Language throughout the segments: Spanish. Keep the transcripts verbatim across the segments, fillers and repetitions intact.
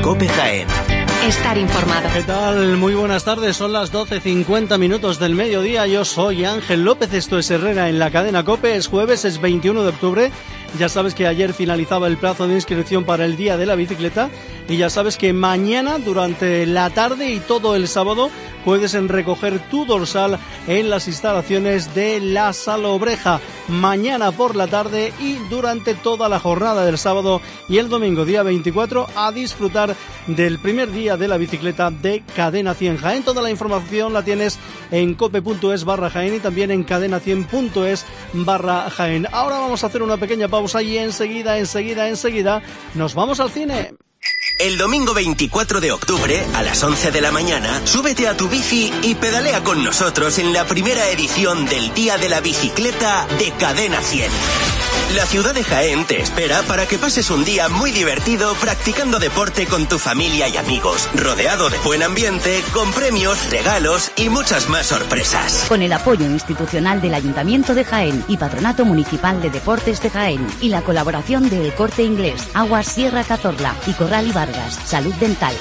COPE Jaén. Estar informado. ¿Qué tal? Muy buenas tardes, son las doce cincuenta minutos del mediodía. Yo soy Ángel López, esto es Herrera en la cadena COPE. Es jueves, es veintiuno de octubre. Ya sabes que ayer finalizaba el plazo de inscripción para el Día de la Bicicleta y ya sabes que mañana durante la tarde y todo el sábado puedes recoger tu dorsal en las instalaciones de La Salobreja. Mañana por la tarde y durante toda la jornada del sábado y el domingo día veinticuatro a disfrutar del primer día de la bicicleta de Cadena cien Jaén. Toda la información la tienes en cope.es barra Jaén y también en cadena cien punto es barra Jaén. Ahora vamos a hacer una pequeña pausa y enseguida, enseguida, enseguida nos vamos al cine. El domingo veinticuatro de octubre, a las once de la mañana, súbete a tu bici y pedalea con nosotros en la primera edición del Día de la Bicicleta de Cadena cien. La ciudad de Jaén te espera para que pases un día muy divertido practicando deporte con tu familia y amigos, rodeado de buen ambiente, con premios, regalos y muchas más sorpresas. Con el apoyo institucional del Ayuntamiento de Jaén y Patronato Municipal de Deportes de Jaén y la colaboración de El Corte Inglés, Aguas Sierra Cazorla y Corral y Vargas, Salud Dental.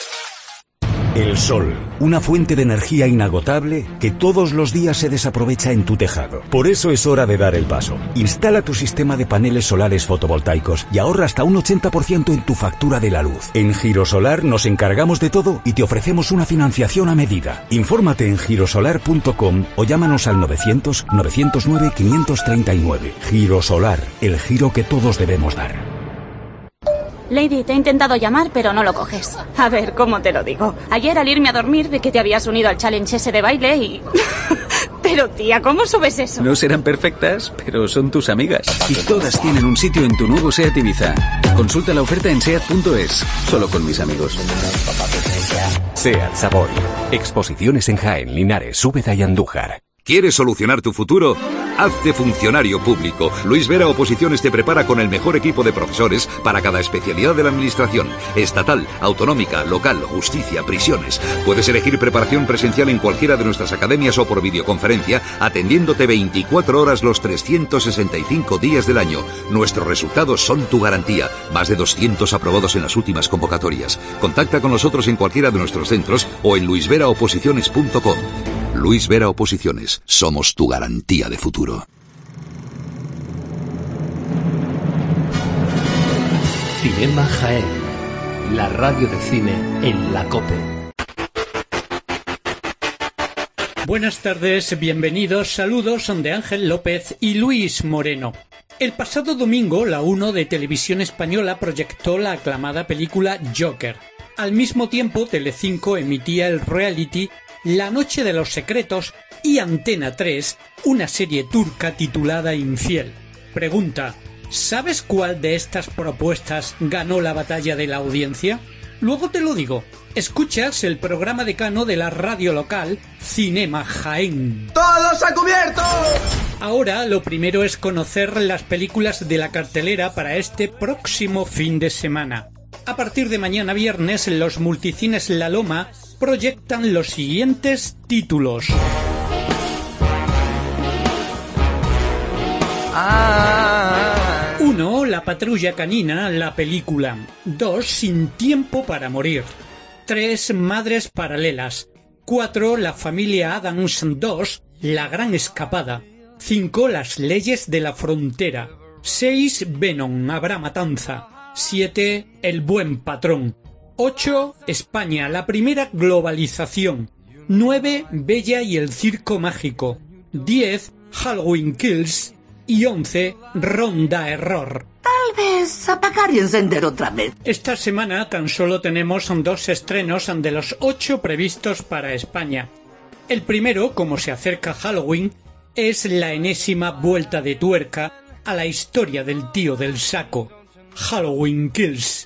El sol, una fuente de energía inagotable que todos los días se desaprovecha en tu tejado. Por eso es hora de dar el paso. Instala tu sistema de paneles solares fotovoltaicos y ahorra hasta un ochenta por ciento en tu factura de la luz. En Girosolar nos encargamos de todo y te ofrecemos una financiación a medida. Infórmate en girosolar punto com o llámanos al novecientos, novecientos nueve, quinientos treinta y nueve. Girosolar, el giro que todos debemos dar. Lady, te he intentado llamar, pero no lo coges. A ver, ¿cómo te lo digo? Ayer al irme a dormir vi que te habías unido al challenge ese de baile y... Pero tía, ¿cómo subes eso? No serán perfectas, pero son tus amigas. Y todas tienen un sitio en tu nuevo SEAT Ibiza. Consulta la oferta en seat punto es. Solo con mis amigos. SEAT Savoy. Exposiciones en Jaén, Linares, Úbeda y Andújar. ¿Quieres solucionar tu futuro? Hazte funcionario público. Luis Vera Oposiciones te prepara con el mejor equipo de profesores para cada especialidad de la administración. Estatal, autonómica, local, justicia, prisiones. Puedes elegir preparación presencial en cualquiera de nuestras academias o por videoconferencia, atendiéndote veinticuatro horas los trescientos sesenta y cinco días del año. Nuestros resultados son tu garantía. Más de doscientos aprobados en las últimas convocatorias. Contacta con nosotros en cualquiera de nuestros centros o en luis vera oposiciones punto com. Luis Vera Oposiciones, somos tu garantía de futuro. Cinema Jaén, la radio de cine en la COPE. Buenas tardes, bienvenidos, saludos de Ángel López y Luis Moreno. El pasado domingo, la uno de Televisión Española proyectó la aclamada película Joker. Al mismo tiempo, Telecinco emitía el reality La Noche de los Secretos y Antena tres, una serie turca titulada Infiel. Pregunta, ¿sabes cuál de estas propuestas ganó la batalla de la audiencia? Luego te lo digo. Escuchas el programa decano de la radio local, Cinema Jaén. ¡Todos a cubierto! Ahora lo primero es conocer las películas de la cartelera para este próximo fin de semana. A partir de mañana viernes, los multicines La Loma proyectan los siguientes títulos. uno. La Patrulla Canina, la película. dos. Sin tiempo para morir. tres. Madres paralelas. cuatro. La familia Addams dos. La gran escapada. cinco. Las leyes de la frontera. seis. Venom, habrá matanza. siete. El buen patrón. ocho. España, la primera globalización. nueve. Bella y el circo mágico. diez. Halloween Kills. Y once. Ronda Error. Tal vez apagar y encender otra vez. Esta semana tan solo tenemos dos estrenos de los ocho previstos para España. El primero, como se acerca Halloween, es la enésima vuelta de tuerca a la historia del tío del saco. Halloween Kills.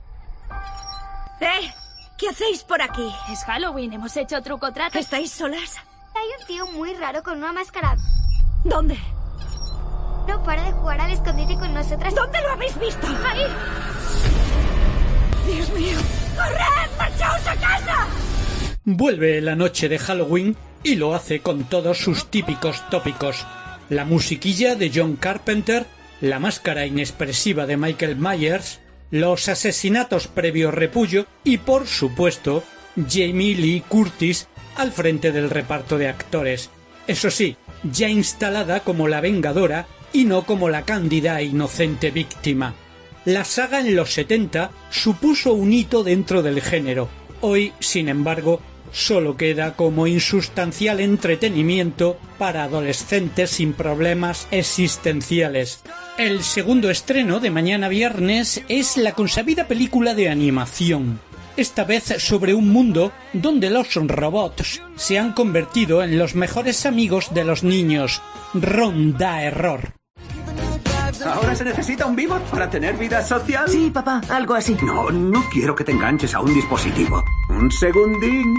¡Eh! ¿Qué hacéis por aquí? Es Halloween, hemos hecho truco trato. ¿Estáis solas? Hay un tío muy raro con una máscara. ¿Dónde? No para de jugar al escondite con nosotras. ¿Dónde lo habéis visto? ¡Ahí! ¡Dios mío! ¡Corred! ¡Marchaos a casa! Vuelve la noche de Halloween y lo hace con todos sus típicos tópicos. La musiquilla de John Carpenter, la máscara inexpresiva de Michael Myers, los asesinatos previo repullo y, por supuesto, Jamie Lee Curtis al frente del reparto de actores. Eso sí, ya instalada como la vengadora y no como la cándida e inocente víctima. La saga en los setenta supuso un hito dentro del género. Hoy, sin embargo, solo queda como insustancial entretenimiento para adolescentes sin problemas existenciales. El segundo estreno de mañana viernes es la consabida película de animación, esta vez sobre un mundo donde los robots se han convertido en los mejores amigos de los niños. Ronda error. ¿Ahora se necesita un vivo para tener vida social? Sí, papá, algo así. No, no quiero que te enganches a un dispositivo. Un segundín.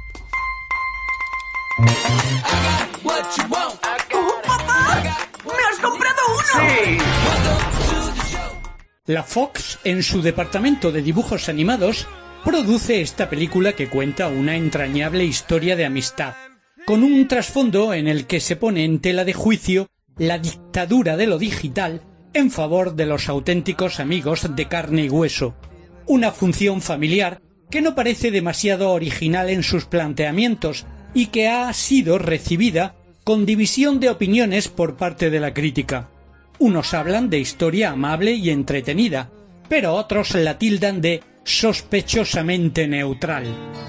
¡Oh, papá! ¡Me has comprado uno! ¡Sí! La Fox, en su departamento de dibujos animados, produce esta película que cuenta una entrañable historia de amistad, con un trasfondo en el que se pone en tela de juicio la dictadura de lo digital en favor de los auténticos amigos de carne y hueso. Una función familiar que no parece demasiado original en sus planteamientos y que ha sido recibida con división de opiniones por parte de la crítica. Unos hablan de historia amable y entretenida, pero otros la tildan de sospechosamente neutral.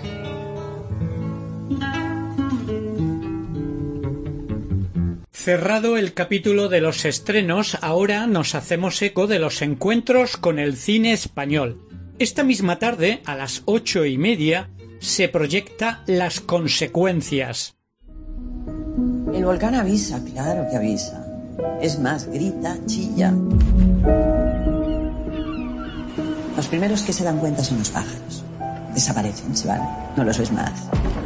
Cerrado el capítulo de los estrenos, ahora nos hacemos eco de los encuentros con el cine español. Esta misma tarde, a las ocho y media, se proyecta Las consecuencias. El volcán avisa, claro que avisa. Es más, grita, chilla. Los primeros que se dan cuenta son los pájaros. Desaparecen, se van, no los ves más.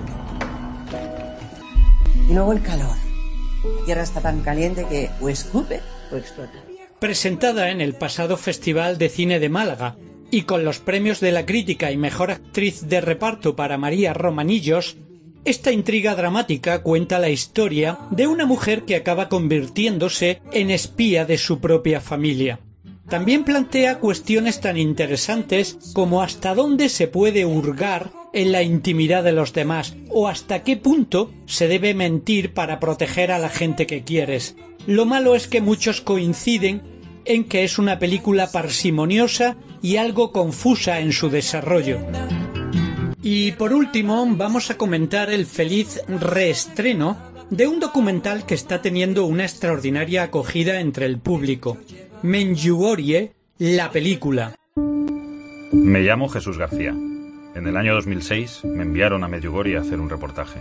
Y luego el calor. La tierra está tan caliente que o escupe o explota. Presentada en el pasado Festival de Cine de Málaga y con los premios de la crítica y mejor actriz de reparto para María Romanillos, esta intriga dramática cuenta la historia de una mujer que acaba convirtiéndose en espía de su propia familia. También plantea cuestiones tan interesantes como hasta dónde se puede hurgar en la intimidad de los demás o hasta qué punto se debe mentir para proteger a la gente que quieres. Lo malo es que muchos coinciden en que es una película parsimoniosa y algo confusa en su desarrollo. Y por último vamos a comentar el feliz reestreno de un documental que está teniendo una extraordinaria acogida entre el público. Medjugorje, la película. Me llamo Jesús García. En el año dos mil seis me enviaron a Medjugorje a hacer un reportaje.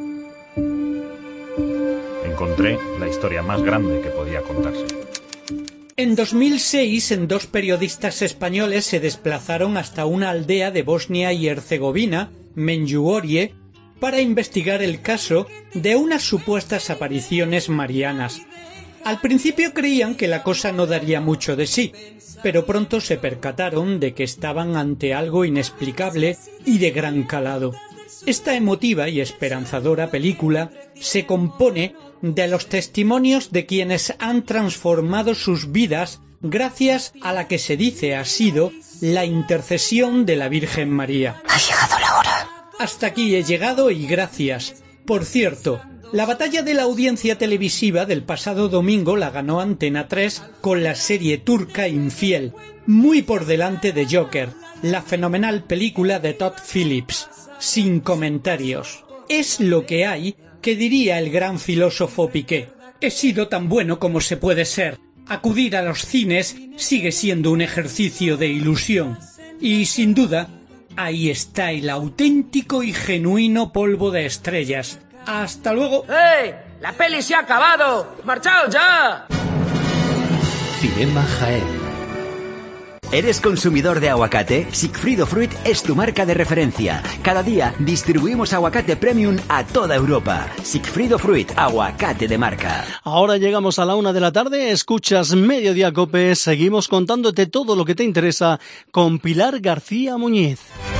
Encontré la historia más grande que podía contarse. En dos mil seis, dos periodistas españoles se desplazaron hasta una aldea de Bosnia y Herzegovina, Medjugorje, para investigar el caso de unas supuestas apariciones marianas. Al principio creían que la cosa no daría mucho de sí, pero pronto se percataron de que estaban ante algo inexplicable y de gran calado. Esta emotiva y esperanzadora película se compone de los testimonios de quienes han transformado sus vidas gracias a la que se dice ha sido la intercesión de la Virgen María. Ha llegado la hora. Hasta aquí he llegado y gracias. Por cierto, la batalla de la audiencia televisiva del pasado domingo la ganó Antena tres con la serie turca Infiel, muy por delante de Joker, la fenomenal película de Todd Phillips. Sin comentarios. Es lo que hay, que diría el gran filósofo Piqué. He sido tan bueno como se puede ser. Acudir a los cines sigue siendo un ejercicio de ilusión. Y sin duda, ahí está el auténtico y genuino polvo de estrellas. ¡Hasta luego! ¡Hey! ¡La peli se ha acabado! ¡Marchaos ya! Cinema Jaén. ¿Eres consumidor de aguacate? Sigfrido Fruit es tu marca de referencia. Cada día distribuimos aguacate premium a toda Europa. Sigfrido Fruit, aguacate de marca. Ahora llegamos a la una de la tarde, escuchas Mediodía Cope, seguimos contándote todo lo que te interesa con Pilar García Muñiz.